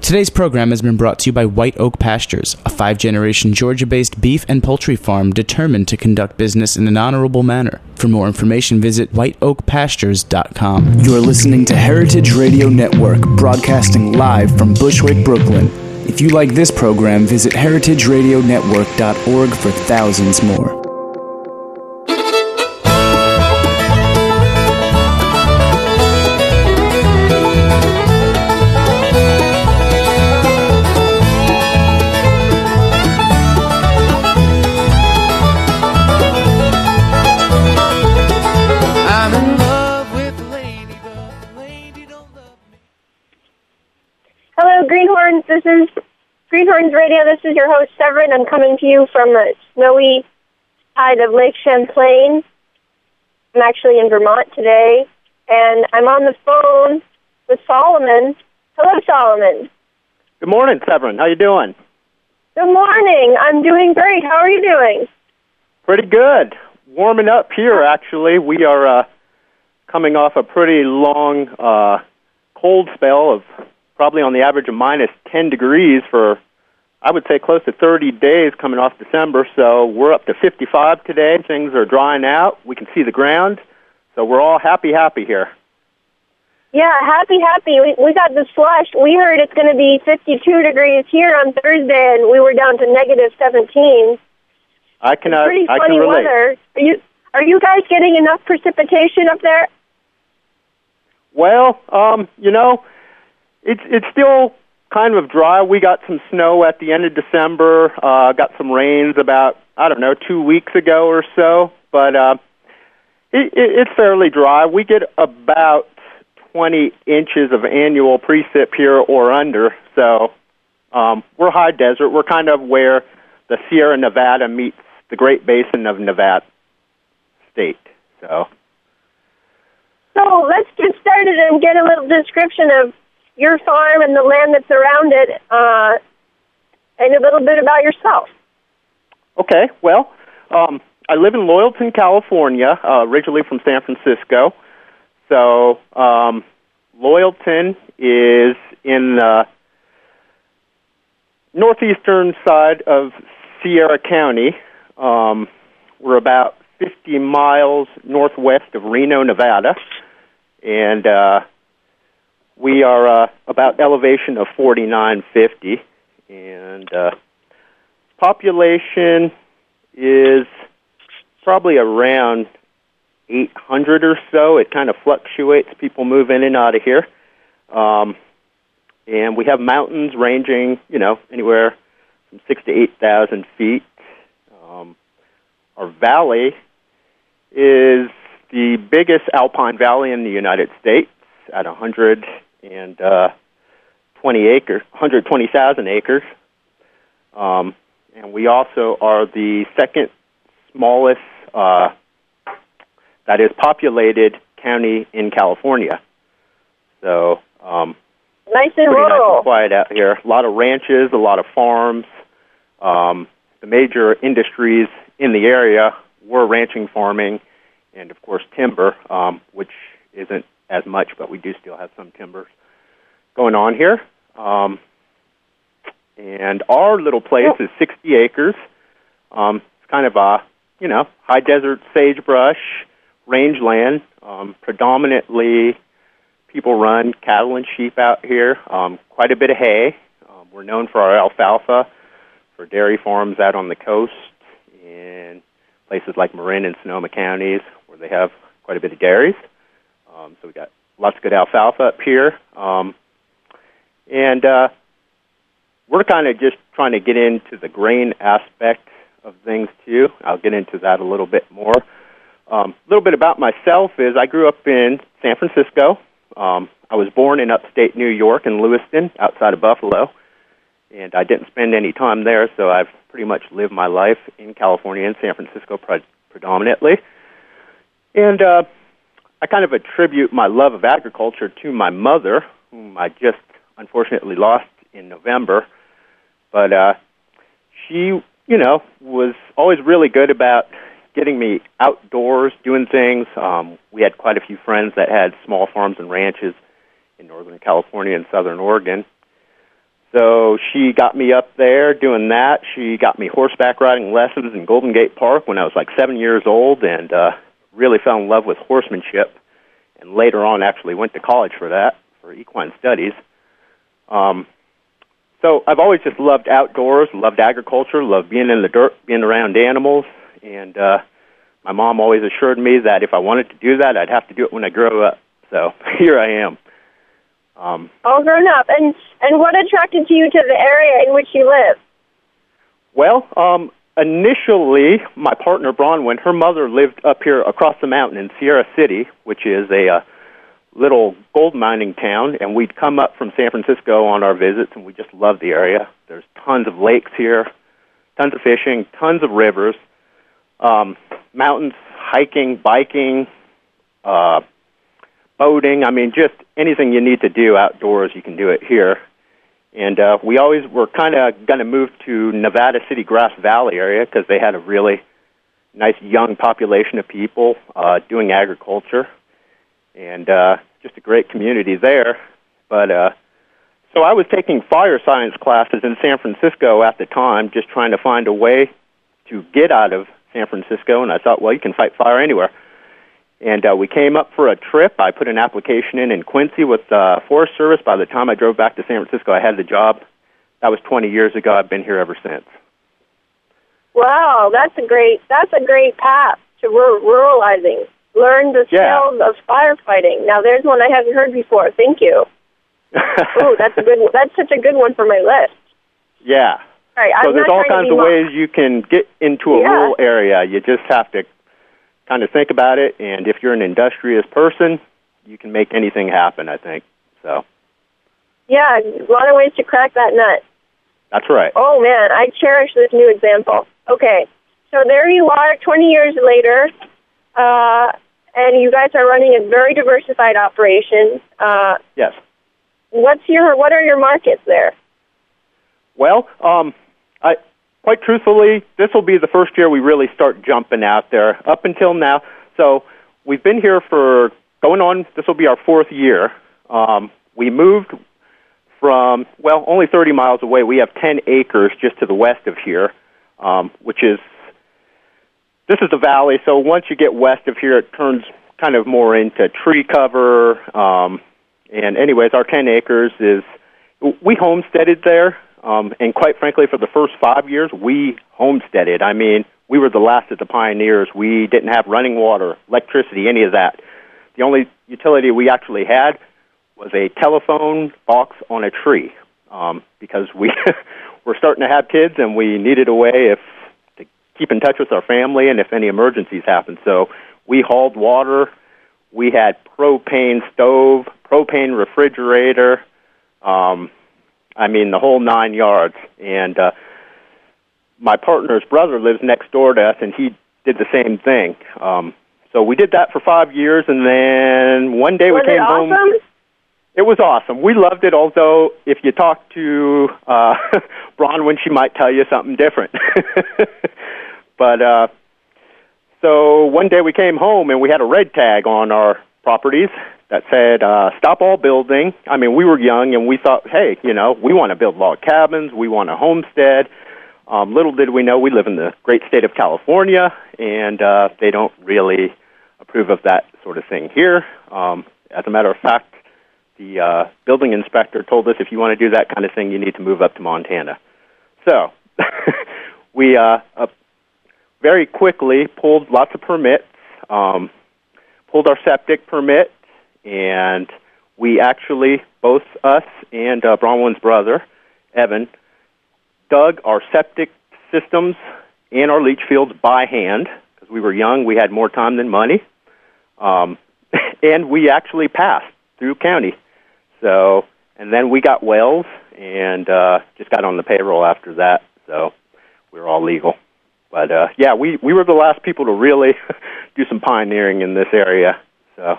Today's program has been brought to you by White Oak Pastures, a 5-generation Georgia-based beef and poultry farm determined to conduct business in an honorable manner. For more information, visit whiteoakpastures.com. You're listening to Heritage Radio Network, broadcasting live from Bushwick, Brooklyn. If you like this program, visit heritageradionetwork.org for thousands more. This is Greenhorns Radio. This is your host, Severin. I'm coming to you from the snowy side of Lake Champlain. I'm actually in Vermont today, and I'm on the phone with Solomon. Hello, Solomon. Good morning, Severin. How you doing? Good morning. I'm doing great. How are you doing? Pretty good. Warming up here, actually. We are coming off a pretty long cold spell of probably on the average of minus 10 degrees for, I would say, close to 30 days coming off December. So we're up to 55 today. Things are drying out. We can see the ground. So we're all happy here. Yeah, happy. We got the slush. We heard it's going to be 52 degrees here on Thursday, and we were down to negative 17. I can pretty I funny can relate. Weather. Are you guys getting enough precipitation up there? Well, It's still kind of dry. We got some snow at the end of December, got some rains about, 2 weeks ago or so, but it's fairly dry. We get about 20 inches of annual precip here or under, so we're high desert. We're kind of where the Sierra Nevada meets the Great Basin of Nevada State, so let's get started and get a little description of your farm and the land that's around it, and a little bit about yourself. Okay, well, I live in Loyalton, California, originally from San Francisco. So Loyalton is in the northeastern side of Sierra County. We're about 50 miles northwest of Reno, Nevada, and we are about elevation of 4950, and population is probably around 800 or so. It kind of fluctuates. People move in and out of here. And we have mountains ranging, anywhere from 6,000 to 8,000 feet. Our valley is the biggest alpine valley in the United States at 120,000 acres. And we also are the second smallest that is populated county in California. So nice and pretty rural. Nice and quiet out here. A lot of ranches, a lot of farms. The major industries in the area were ranching, farming, and of course timber, which isn't as much, but we do still have some timber going on here. And our little place is 60 acres. It's kind of a, high desert sagebrush rangeland. Predominantly people run cattle and sheep out here. Quite a bit of hay. We're known for our alfalfa, for dairy farms out on the coast in places like Marin and Sonoma counties where they have quite a bit of dairies. So we got lots of good alfalfa up here. And we're kind of just trying to get into the grain aspect of things, too. I'll get into that a little bit more. A little bit about myself is I grew up in San Francisco. I was born in upstate New York in Lewiston, outside of Buffalo. And I didn't spend any time there, so I've pretty much lived my life in California and San Francisco predominantly. And I kind of attribute my love of agriculture to my mother, whom I just unfortunately lost in November. But she, was always really good about getting me outdoors, doing things. We had quite a few friends that had small farms and ranches in Northern California and Southern Oregon. So she got me up there doing that. She got me horseback riding lessons in Golden Gate Park when I was like 7 years old, and really fell in love with horsemanship, and later on actually went to college for that, for equine studies. So I've always just loved outdoors, loved agriculture, loved being in the dirt, being around animals, and my mom always assured me that if I wanted to do that, I'd have to do it when I grow up. So here I am. All grown up. And what attracted you to the area in which you live? Well, initially, my partner, Bronwyn, her mother lived up here across the mountain in Sierra City, which is a little gold mining town, and we'd come up from San Francisco on our visits, and we just loved the area. There's tons of lakes here, tons of fishing, tons of rivers, mountains, hiking, biking, boating. I mean, just anything you need to do outdoors, you can do it here. And we always were kind of going to move to Nevada City, Grass Valley area because they had a really nice young population of people doing agriculture, and just a great community there. But so I was taking fire science classes in San Francisco at the time, just trying to find a way to get out of San Francisco, and I thought, well, you can fight fire anywhere. And we came up for a trip. I put an application in Quincy with Forest Service. By the time I drove back to San Francisco, I had the job. That was 20 years ago. I've been here ever since. Wow, that's a great path to ruralizing. Learn the skills of firefighting. Now, there's one I haven't heard before. Thank you. Oh, that's such a good one for my list. Yeah. All right, so there's all kinds of ways you can get into a rural area. You just have to kind of think about it, and if you're an industrious person, you can make anything happen, I think. So. Yeah, a lot of ways to crack that nut. That's right. Oh, man, I cherish this new example. Okay, so there you are 20 years later, and you guys are running a very diversified operation. Yes. What are your markets there? Well, quite truthfully, this will be the first year we really start jumping out there. Up until now, so we've been here for this will be our fourth year. We moved from, only 30 miles away. We have 10 acres just to the west of here, this is the valley, so once you get west of here, it turns kind of more into tree cover. And anyways, our 10 acres we homesteaded there. And quite frankly, for the first 5 years, we homesteaded. I mean, we were the last of the pioneers. We didn't have running water, electricity, any of that. The only utility we actually had was a telephone box on a tree, because we were starting to have kids, and we needed a way to keep in touch with our family and if any emergencies happened. So we hauled water. We had propane stove, propane refrigerator, I mean, the whole 9 yards. And my partner's brother lives next door to us, and he did the same thing. So we did that for 5 years, and then one day we came home. Was it awesome? It was awesome. We loved it, although if you talk to Bronwyn, she might tell you something different. But so one day we came home, and we had a red tag on our properties that said, stop all building. I mean, we were young, and we thought, hey, we want to build log cabins. We want a homestead. Little did we know we live in the great state of California, and they don't really approve of that sort of thing here. As a matter of fact, the building inspector told us if you want to do that kind of thing, you need to move up to Montana. So we very quickly pulled lots of permits, pulled our septic permit, and we actually, both us and Bronwyn's brother, Evan, dug our septic systems and our leach fields by hand because we were young. We had more time than money. And we actually passed through county. So, and then we got wells and just got on the payroll after that. So we were all legal. But, yeah, we were the last people to really do some pioneering in this area. So.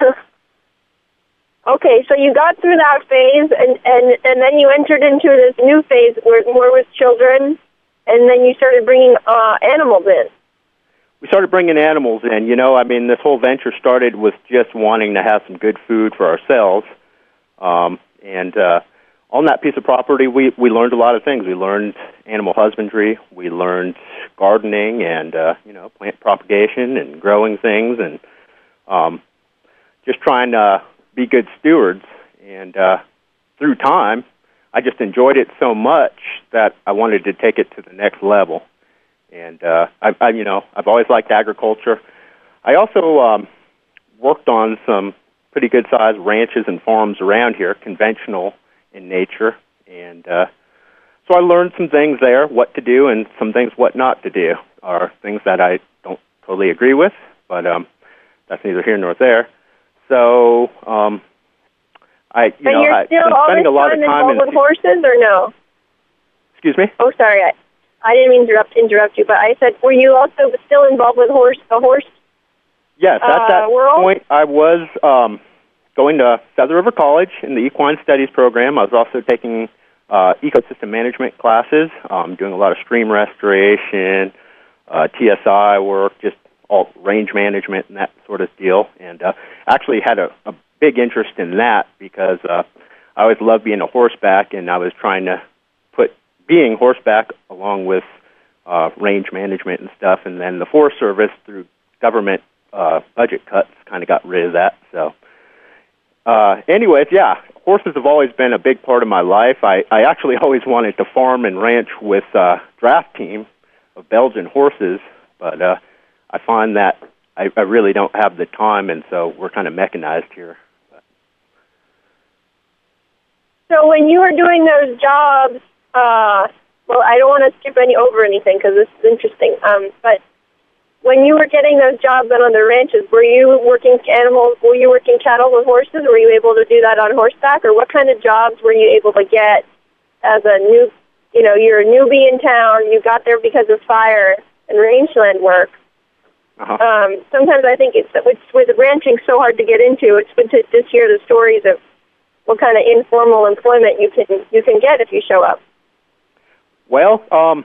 Okay, so you got through that phase, and then you entered into this new phase where more with children, and then you started bringing animals in. We started bringing animals in. I mean, this whole venture started with just wanting to have some good food for ourselves. And on that piece of property, we learned a lot of things. We learned animal husbandry. We learned gardening and, plant propagation and growing things and just trying to be good stewards. And through time, I just enjoyed it so much that I wanted to take it to the next level. And I've always liked agriculture. I also worked on some pretty good-sized ranches and farms around here, conventional in nature. And so I learned some things there, what to do, and some things what not to do, are things that I don't totally agree with, but that's neither here nor there. So I've been spending a lot of time involved with horses, or no? Excuse me? Oh, sorry, I didn't mean to interrupt you, but I said, were you also still involved with the horse? Yes, at that world? point, I was going to Feather River College in the Equine Studies program. I was also taking ecosystem management classes, doing a lot of stream restoration, TSI work, just all range management and that sort of deal. And actually had a big interest in that because I always loved being a horseback, and I was trying to put being horseback along with range management and stuff. And then the Forest Service, through government budget cuts, kind of got rid of that. So anyways, yeah, horses have always been a big part of my life. I actually always wanted to farm and ranch with a draft team of Belgian horses, but I find that I really don't have the time, and so we're kind of mechanized here. So when you were doing those jobs, well, I don't want to skip over anything because this is interesting, but when you were getting those jobs on the ranches, were you working cattle with horses? Were you able to do that on horseback? Or what kind of jobs were you able to get as a you're a newbie in town, you got there because of fire and rangeland work. Uh-huh. Sometimes I think it's with ranching so hard to get into, it's good to just hear the stories of what kind of informal employment you can get if you show up. Well,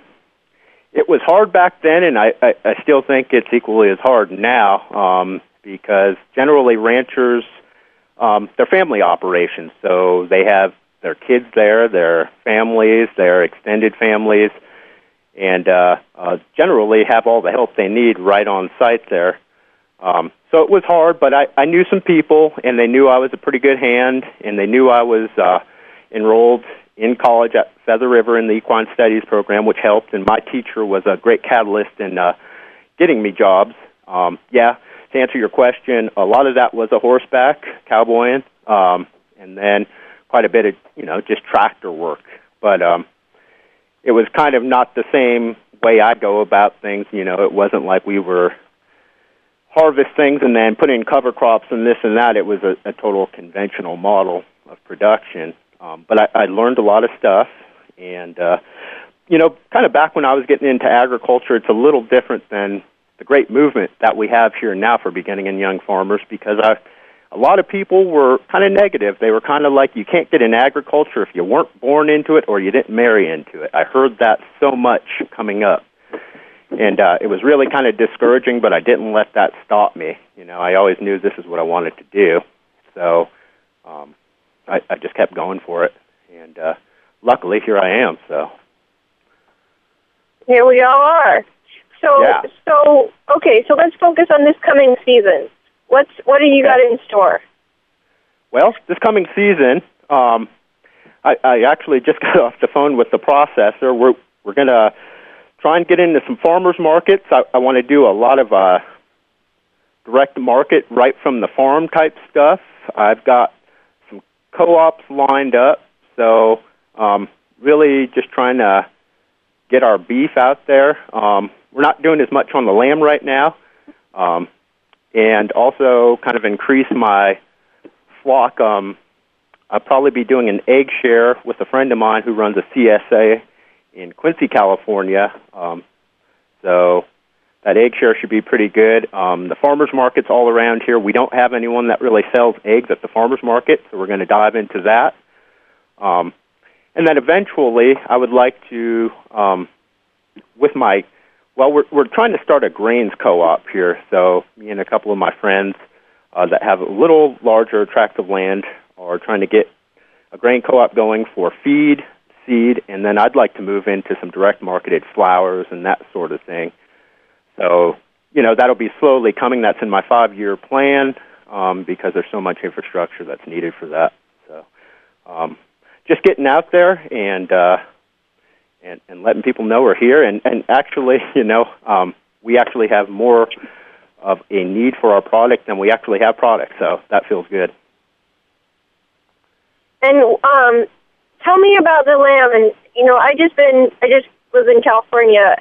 it was hard back then, and I still think it's equally as hard now because generally ranchers, they're family operations, so they have their kids there, their families, their extended families, and generally have all the help they need right on site there. So it was hard, but I knew some people, and they knew I was a pretty good hand, and they knew I was enrolled in college at Feather River in the Equine Studies program, which helped, and my teacher was a great catalyst in getting me jobs. To answer your question, a lot of that was a horseback, cowboying, and then quite a bit of, just tractor work. But it was kind of not the same way I go about things. It wasn't like we were harvest things and then put in cover crops and this and that. It was a total conventional model of production. But I learned a lot of stuff, and, kind of back when I was getting into agriculture, it's a little different than the great movement that we have here now for beginning and young farmers, because a lot of people were kind of negative. They were kind of like, you can't get in agriculture if you weren't born into it or you didn't marry into it. I heard that so much coming up, and it was really kind of discouraging, but I didn't let that stop me. I always knew this is what I wanted to do, so I just kept going for it, and luckily here I am. So here we all are. So let's focus on this coming season. What do you got in store? Well, this coming season, I actually just got off the phone with the processor. We're going to try and get into some farmers markets. I want to do a lot of direct market right from the farm type stuff. I've got some co-ops lined up, so really just trying to get our beef out there. We're not doing as much on the lamb right now, and also kind of increase my flock. I'll probably be doing an egg share with a friend of mine who runs a CSA in Quincy, California. So that egg share should be pretty good. The farmers markets all around here, we don't have anyone that really sells eggs at the farmers market, so we're going to dive into that. And then eventually, I would like to, we're trying to start a grains co-op here. So me and a couple of my friends that have a little larger tract of land are trying to get a grain co-op going for feed, seed, and then I'd like to move into some direct marketed flours and that sort of thing. So, that'll be slowly coming. That's in my 5-year plan because there's so much infrastructure that's needed for that. So, just getting out there and letting people know we're here. And actually, we actually have more of a need for our product than we actually have product. So that feels good. And tell me about the lamb. And I just was in California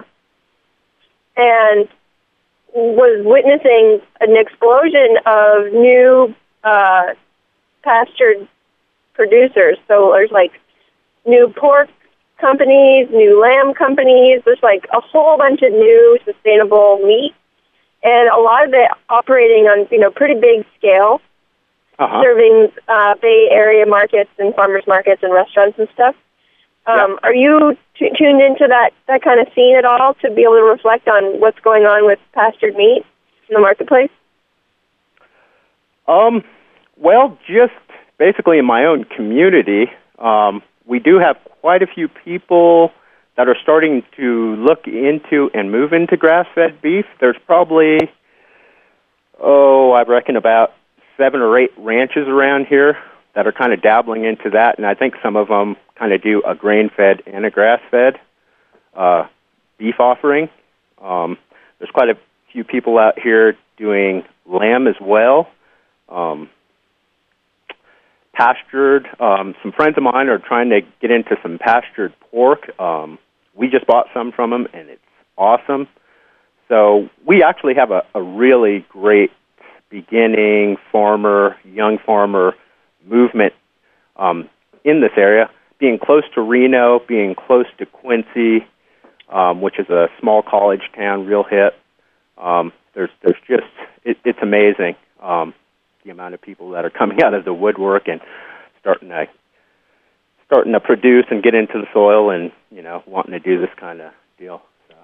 and was witnessing an explosion of new pastured producers. So there's new pork companies, new lamb companies. There's a whole bunch of new sustainable meat, and a lot of it operating on pretty big scale. Serving Bay Area markets and farmers markets and restaurants and stuff. Are you tuned into that kind of scene at all to be able to reflect on what's going on with pastured meat in the marketplace? Well, just basically in my own community, we do have quite a few people that are starting to look into and move into grass-fed beef. There's probably, I reckon about 7 or 8 ranches around here that are kind of dabbling into that, and I think some of them kind of do a grain-fed and a grass-fed beef offering. There's quite a few people out here doing lamb as well. Pastured. Some friends of mine are trying to get into some pastured pork. We just bought some from them, and it's awesome. So we actually have a really great beginning young farmer movement in this area, being close to Reno, being close to Quincy, which is a small college town, real hip. There's just, it's amazing the amount of people that are coming out of the woodwork and starting to produce and get into the soil and, wanting to do this kind of deal.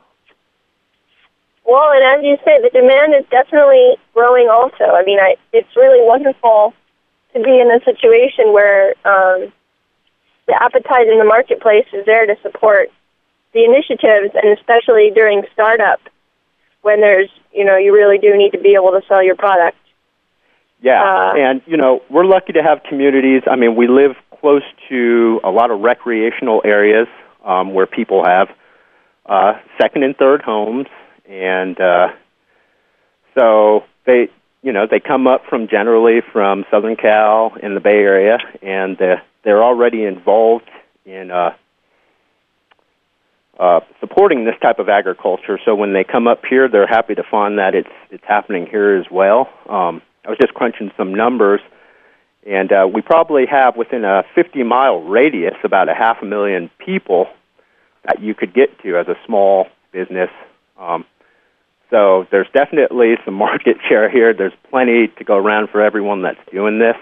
Well, and as you say, the demand is definitely growing also. I mean, it's really wonderful to be in a situation where the appetite in the marketplace is there to support the initiatives, and especially during startup when there's, you really do need to be able to sell your product. Yeah, and, we're lucky to have communities. I mean, we live close to a lot of recreational areas where people have second and third homes. And so they come up generally from Southern Cal in the Bay Area, and they're already involved in supporting this type of agriculture. So when they come up here, they're happy to find that it's happening here as well. I was just crunching some numbers, and we probably have within a 50-mile radius about 500,000 people that you could get to as a small business. So there's definitely some market share here. There's plenty to go around for everyone that's doing this.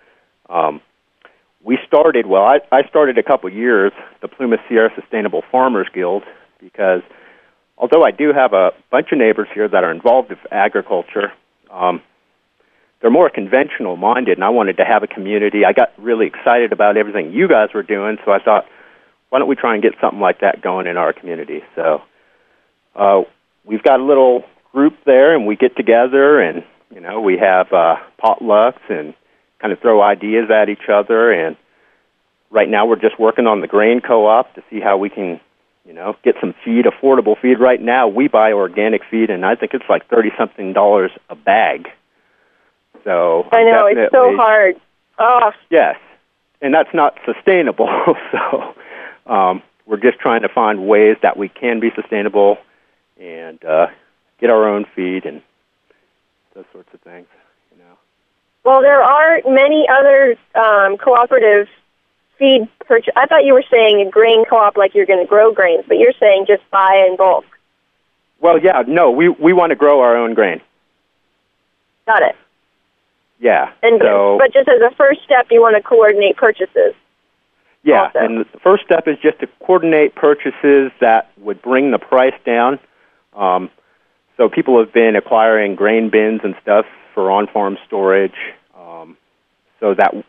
I started a couple years, the Plumas Sierra Sustainable Farmers Guild, because although I do have a bunch of neighbors here that are involved with agriculture, they're more conventional minded, and I wanted to have a community. I got really excited about everything you guys were doing, so I thought, why don't we try and get something like that going in our community? So we've got a little group there, and we get together, and we have potlucks and kind of throw ideas at each other. And right now, we're just working on the grain co-op to see how we can, get some feed, affordable feed. Right now, we buy organic feed, and I think it's like $30-something a bag. So I know it's so hard. Oh. Yes, and that's not sustainable. So we're just trying to find ways that we can be sustainable and get our own feed and those sorts of things, Well, there are many other cooperative feed purchase. I thought you were saying a grain co-op like you're going to grow grains, but you're saying just buy in bulk. Well, yeah, no, we want to grow our own grain. Got it. Yeah. But just as a first step, you want to coordinate purchases. Yeah, also. And the first step is just to coordinate purchases that would bring the price down. So people have been acquiring grain bins and stuff for on-farm storage, so that,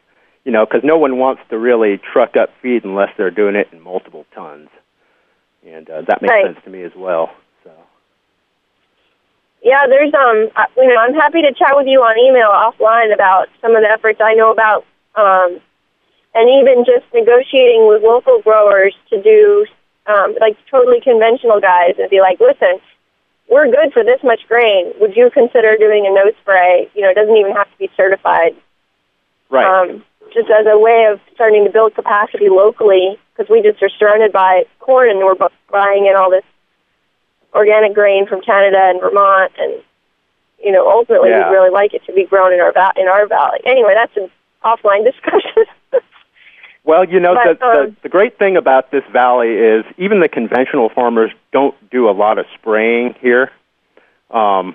because no one wants to really truck up feed unless they're doing it in multiple tons. And that makes sense to me as well. So. Yeah, there's I'm happy to chat with you on email offline about some of the efforts I know about, and even just negotiating with local growers to do totally conventional guys and be like, listen, we're good for this much grain. Would you consider doing a no spray? It doesn't even have to be certified. Right. Just as a way of starting to build capacity locally, because we just are surrounded by corn and we're buying in all this organic grain from Canada and Vermont, and ultimately we'd really like it to be grown in our valley. Anyway, that's an offline discussion. Well, the great thing about this valley is even the conventional farmers don't do a lot of spraying here. And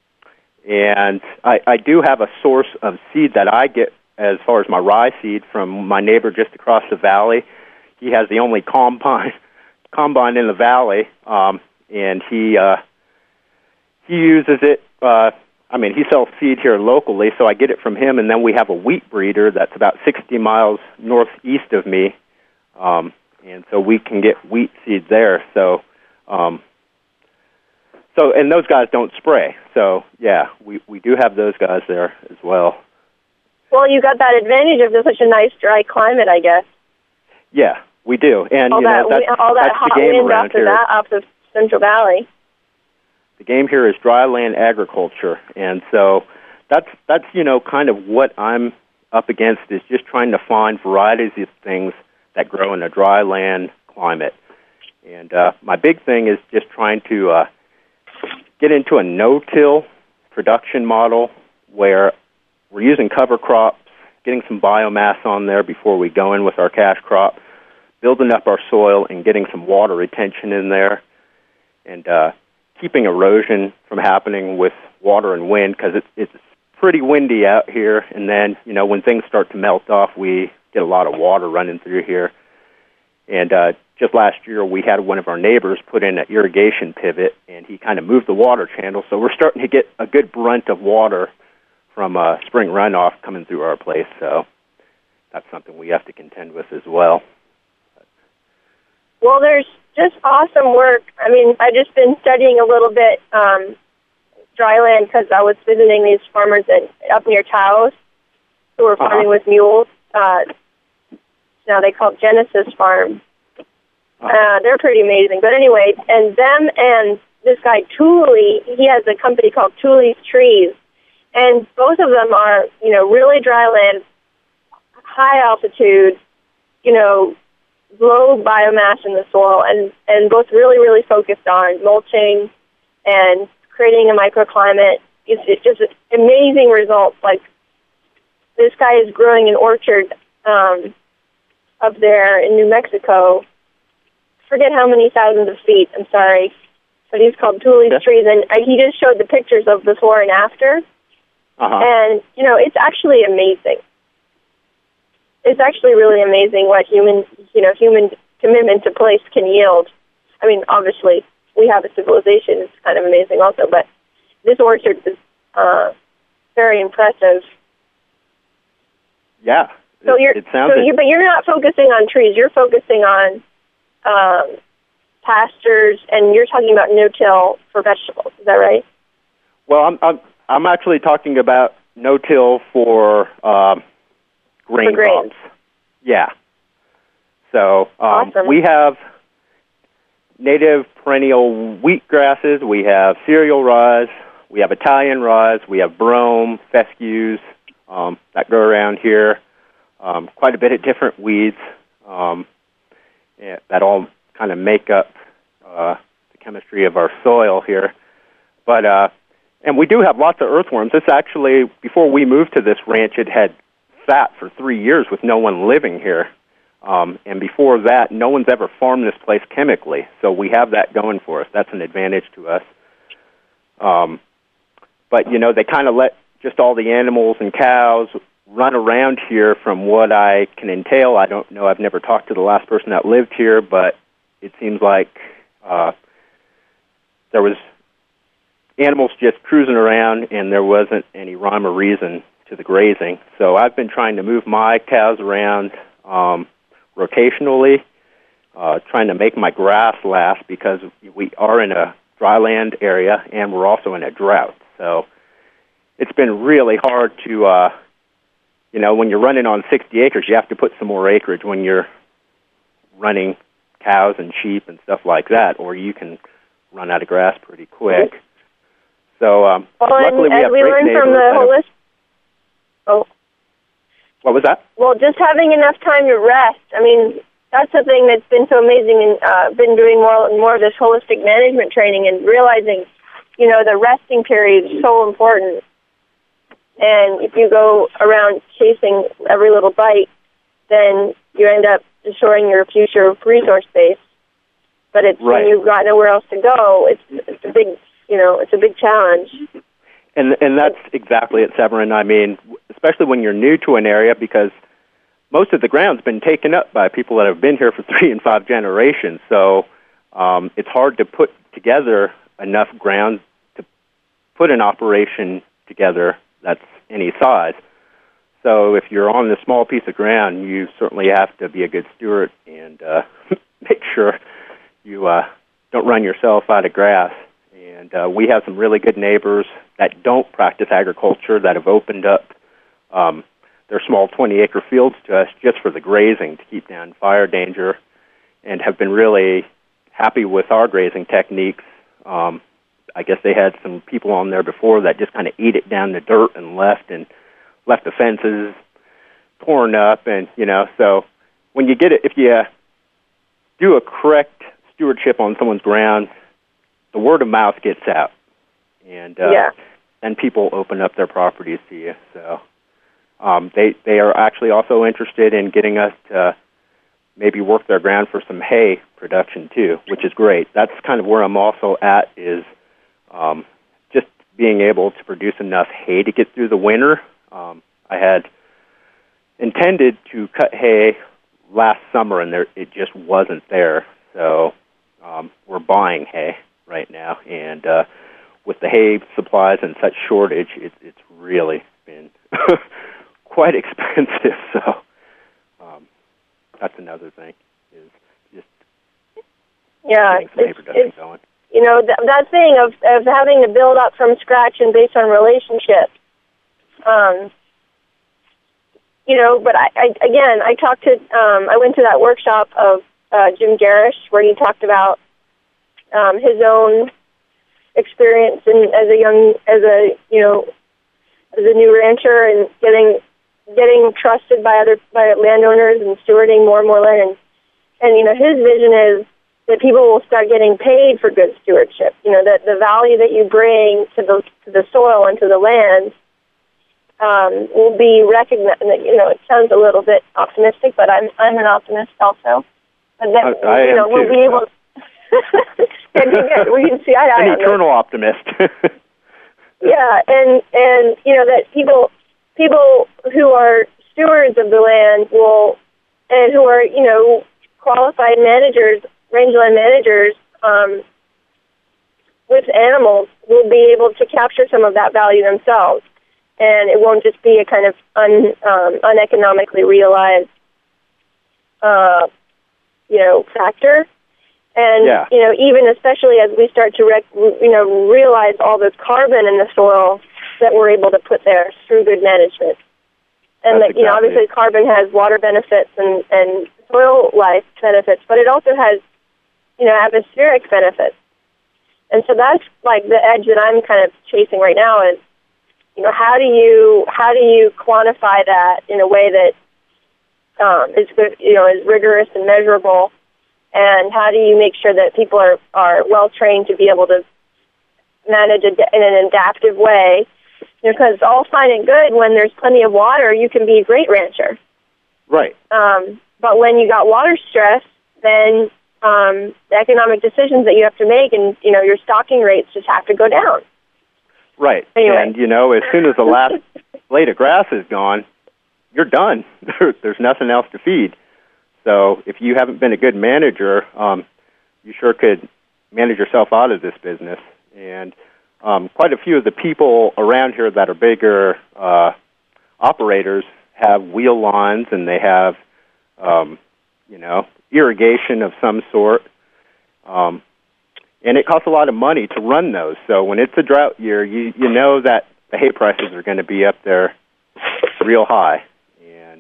I do have a source of seed that I get as far as my rye seed from my neighbor just across the valley. He has the only combine in the valley, and he uses it. He sells seed here locally, so I get it from him, and then we have a wheat breeder that's about 60 miles northeast of me, and so we can get wheat seed there. So, and those guys don't spray. So, yeah, we do have those guys there as well. Well, you got that advantage of such a nice dry climate, I guess. Yeah, we do, and all that that's hot the game wind around here. Off the Central Valley. The game here is dry land agriculture, and so that's kind of what I'm up against, is just trying to find varieties of things that grow in a dry land climate. And my big thing is just trying to get into a no-till production model where we're using cover crops, getting some biomass on there before we go in with our cash crop, building up our soil and getting some water retention in there, and keeping erosion from happening with water and wind, because it's pretty windy out here. And then, when things start to melt off, we get a lot of water running through here. And just last year, we had one of our neighbors put in an irrigation pivot, and he kind of moved the water channel. So we're starting to get a good brunt of water from spring runoff coming through our place. So that's something we have to contend with as well. Well, there's just awesome work. I've just been studying a little bit dryland because I was visiting these farmers up near Taos who were farming with mules. Now they call it Genesis Farm. They're pretty amazing. But anyway, and them and this guy Thule, he has a company called Thule's Trees, and both of them are, really dry land, high altitude, low biomass in the soil, and both really, really focused on mulching and creating a microclimate. It's just amazing results. Like, this guy is growing an orchard up there in New Mexico. Forget how many thousands of feet, I'm sorry. But he's called Thule's Trees, and he just showed the pictures of before and after. And, it's actually amazing. It's actually really amazing what human commitment to place can yield. Obviously, we have a civilization. It's kind of amazing also, but this orchard is very impressive. Yeah. But you're not focusing on trees. You're focusing on pastures, and you're talking about no-till for vegetables. Is that right? Well, I'm actually talking about no-till for grain crops. Yeah. So awesome. We have native perennial wheat grasses. We have cereal rye. We have Italian rye. We have brome, fescues that grow around here. Quite a bit of different weeds that all kind of make up the chemistry of our soil here. But and we do have lots of earthworms. This actually, before we moved to this ranch, it had sat for 3 years with no one living here. And before that, no one's ever farmed this place chemically. So we have that going for us. That's an advantage to us. But, they kind of let just all the animals and cows run around here from what I can entail. I don't know. I've never talked to the last person that lived here, but it seems like there was animals just cruising around, and there wasn't any rhyme or reason to the grazing. So I've been trying to move my cows around rotationally, trying to make my grass last because we are in a dry land area and we're also in a drought. So it's been really hard to, when you're running on 60 acres, you have to put some more acreage when you're running cows and sheep and stuff like that, or you can run out of grass pretty quick. So luckily we have great neighbors. What was that? Well, just having enough time to rest. I mean, that's the thing that's been so amazing, and been doing more and more of this holistic management training and realizing, the resting period is so important. And if you go around chasing every little bite, then you end up destroying your future resource base. But it's when you've got nowhere else to go, it's a big, it's a big challenge. And that's exactly it, Severin. I mean, especially when you're new to an area, because most of the ground's been taken up by people that have been here for 3 and 5 generations. So it's hard to put together enough ground to put an operation together that's any size. So if you're on this small piece of ground, you certainly have to be a good steward and make sure you don't run yourself out of grass. And we have some really good neighbors that don't practice agriculture that have opened up their small 20-acre fields to us just for the grazing to keep down fire danger, and have been really happy with our grazing techniques. I guess they had some people on there before that just kind of ate it down the dirt and left the fences torn up, and so when you get it, if you do a correct stewardship on someone's ground, the word of mouth gets out, and people open up their properties to you. So they are actually also interested in getting us to maybe work their ground for some hay production too, which is great. That's kind of where I'm also at, is just being able to produce enough hay to get through the winter. I had intended to cut hay last summer, and it just wasn't there. So we're buying hay right now, and with the hay supplies and such shortage, it's really been quite expensive. So that's another thing, is just getting some hay production going. That thing of having to build up from scratch and based on relationships. But I talked to, I went to that workshop of Jim Garish where he talked about his own experience as a new rancher, and getting trusted by landowners and stewarding more and more land. And his vision is that people will start getting paid for good stewardship. That the value that you bring to the soil and to the land will be recognized. It sounds a little bit optimistic, but I'm an optimist also. But that we'll be able. We can see eye to eye. An eternal optimist. Yeah, and that people who are stewards of the land and who are qualified managers, rangeland managers, with animals, will be able to capture some of that value themselves, and it won't just be a kind of uneconomically realized factor. And even especially as we start to realize all this carbon in the soil that we're able to put there through good management, and that obviously carbon has water benefits and soil life benefits, but it also has atmospheric benefits. And so that's like the edge that I'm kind of chasing right now, is how do you quantify that in a way that is good, is rigorous and measurable. And how do you make sure that people are well trained to be able to manage in an adaptive way? Because it's all fine and good when there's plenty of water, you can be a great rancher. Right. But when you got water stress, then the economic decisions that you have to make, and your stocking rates just have to go down. Right. Anyway. And as soon as the last blade of grass is gone, you're done. There's nothing else to feed. So if you haven't been a good manager, you sure could manage yourself out of this business. And quite a few of the people around here that are bigger operators have wheel lines and they have, irrigation of some sort. And it costs a lot of money to run those. So when it's a drought year, you know that the hay prices are going to be up there real high. And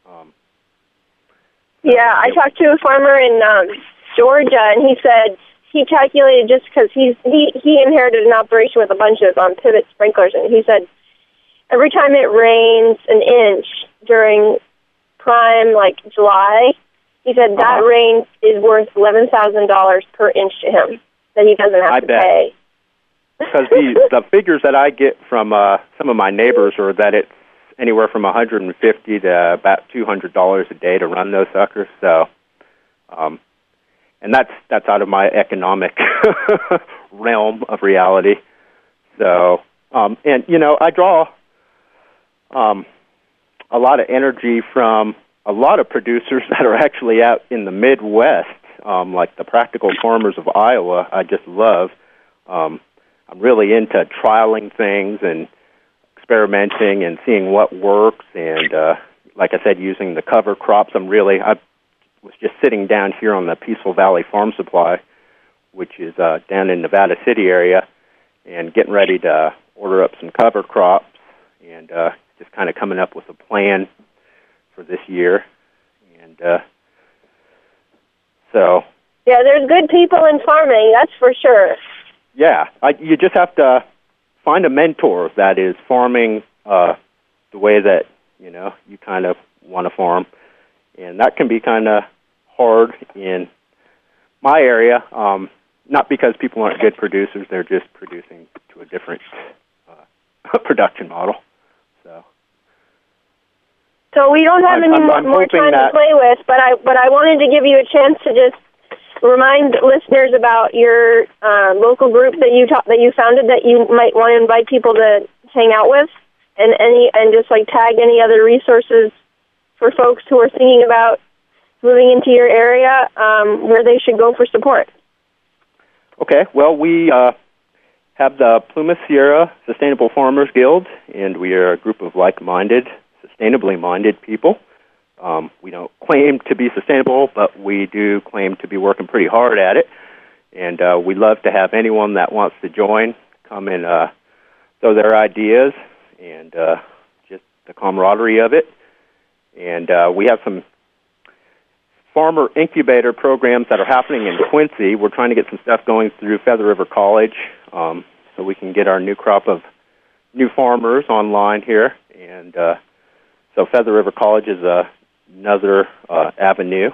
I talked to a farmer in Georgia, and he said he calculated just because he inherited an operation with a bunch of pivot sprinklers, and he said every time it rains an inch during prime, like July, he said that rain is worth $11,000 per inch to him that he doesn't have to pay. Because the figures that I get from some of my neighbors are that it's anywhere from $150 to about $200 a day to run those suckers. So, and that's out of my economic realm of reality. So, I draw a lot of energy from a lot of producers that are actually out in the Midwest, like the Practical Farmers of Iowa. I just love. I'm really into trialing things and experimenting and seeing what works. And like I said, using the cover crops. I was just sitting down here on the Peaceful Valley Farm Supply, which is down in Nevada City area, and getting ready to order up some cover crops and just kind of coming up with a plan for this year. And so... Yeah, there's good people in farming, that's for sure. Yeah, you just have to find a mentor that is farming the way that, you kind of want to farm. And that can be kind of hard in my area, not because people aren't good producers, they're just producing to a different production model. So we don't have any more time to play with, but I wanted to give you a chance to just remind listeners about your local group that you founded that you might want to invite people to hang out with, and just like tag any other resources for folks who are thinking about moving into your area where they should go for support. Okay, well, we have the Plumas Sierra Sustainable Farmers Guild, and we are a group of like-minded, sustainably minded people. We don't claim to be sustainable, but we do claim to be working pretty hard at it. And we'd love to have anyone that wants to join come and throw their ideas and just the camaraderie of it. And we have some farmer incubator programs that are happening in Quincy. We're trying to get some stuff going through Feather River College so we can get our new crop of new farmers online here. And so Feather River College is another avenue.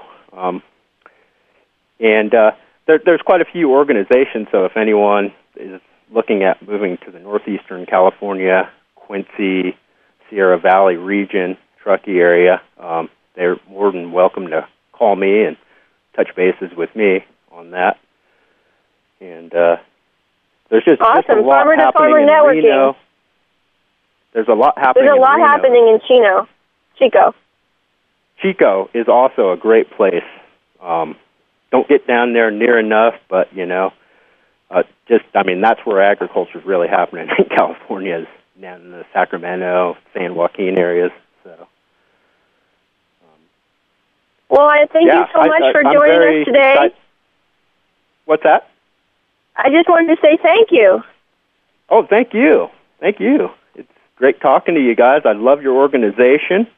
And there's quite a few organizations, so if anyone is looking at moving to the northeastern California, Quincy, Sierra Valley region, Truckee area, they're more than welcome to call me and touch bases with me on that. And there's just a lot Farmer to Farmer happening in networking. Reno. There's a lot happening There's a lot happening in Chico. Chico is also a great place. Don't get down there near enough, but, that's where agriculture is really happening in California, is down in the Sacramento, San Joaquin areas. So, well, I thank you so much for joining us today. Excited. What's that? I just wanted to say thank you. Oh, thank you. Thank you. It's great talking to you guys. I love your organization.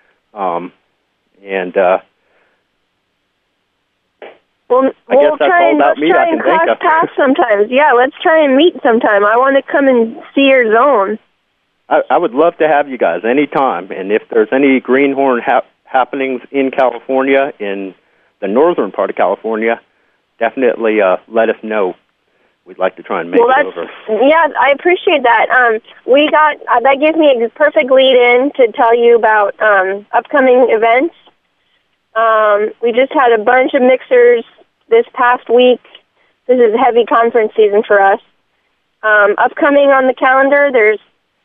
We'll try and cross paths sometimes. Yeah, let's try and meet sometime. I want to come and see your zone. I would love to have you guys anytime. And if there's any greenhorn happenings in California, in the northern part of California, definitely let us know. We'd like to try and make it over. Yeah, I appreciate that. We got that gives me a perfect lead in to tell you about upcoming events. We just had a bunch of mixers this past week. This is heavy conference season for us. Upcoming on the calendar, there's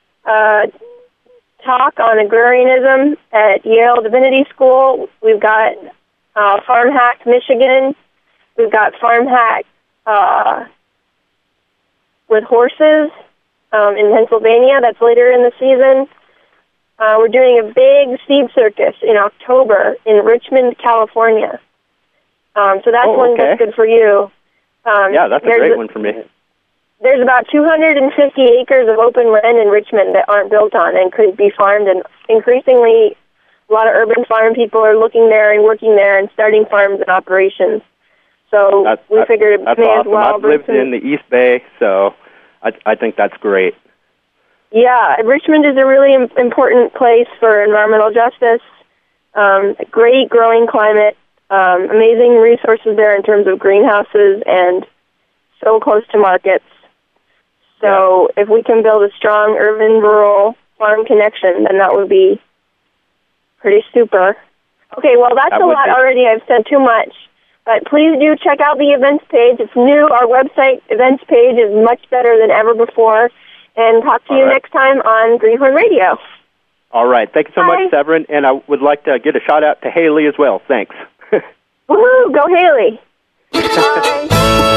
talk on agrarianism at Yale Divinity School. We've got Farm Hack Michigan. We've got Farm Hack with horses in Pennsylvania. That's later in the season. We're doing a big seed circus in October in Richmond, California. So that's one that's good for you. Yeah, that's a great one for me. There's about 250 acres of open land in Richmond that aren't built on and could be farmed, and increasingly a lot of urban farm people are looking there and working there and starting farms and operations. So we figured it may as well. I've lived in the East Bay, so I think that's great. Yeah, Richmond is a really important place for environmental justice. Great growing climate, amazing resources there in terms of greenhouses, and so close to markets. So if we can build a strong urban-rural farm connection, then that would be pretty super. Okay, well, that's a lot already. I've said too much. But please do check out the events page. It's new. Our website events page is much better than ever before. And talk to you next time on Greenhorn Radio. All right. Thank you so much, Severin. And I would like to get a shout-out to Haley as well. Thanks. Woohoo! Go Haley! Bye.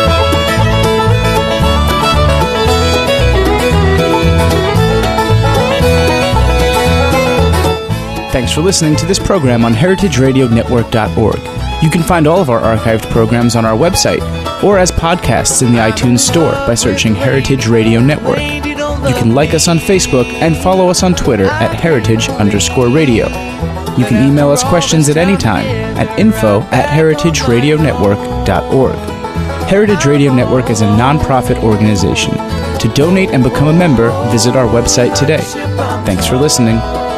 Thanks for listening to this program on heritageradionetwork.org. You can find all of our archived programs on our website or as podcasts in the iTunes Store by searching Heritage Radio Network. You can like us on Facebook and follow us on Twitter at @heritage_radio. You can email us questions at any time at info@heritageradionetwork.org. Heritage Radio Network is a non-profit organization. To donate and become a member, visit our website today. Thanks for listening.